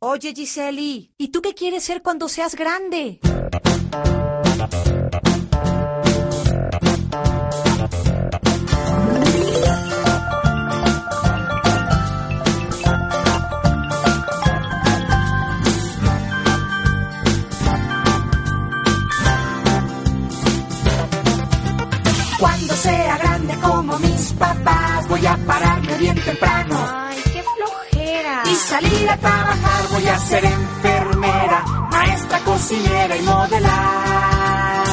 Oye, Giseli, ¿y tú qué quieres ser cuando seas grande? Cuando sea grande como mis papás, voy a pararme bien temprano. Ay, qué flojera. Y salir a trabajar, voy a ser enfermera, maestra, cocinera y modelar.